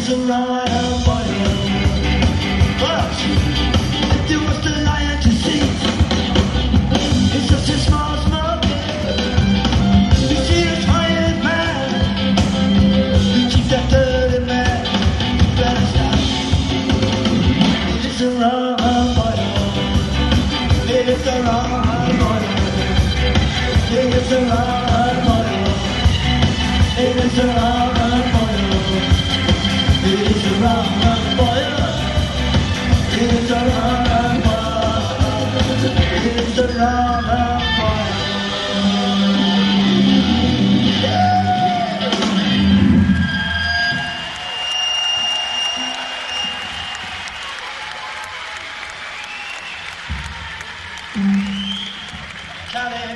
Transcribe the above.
is a riot fire. But if there was the lion to see, it's just a small smoke. You see this hired man, you keep that dirty man, you better stop. It is a riot fire. It is a riot fire. It is a riot fire. It is a riot fire. It is a riot fire. It is a riot fire. It is a riot fire. Charlie.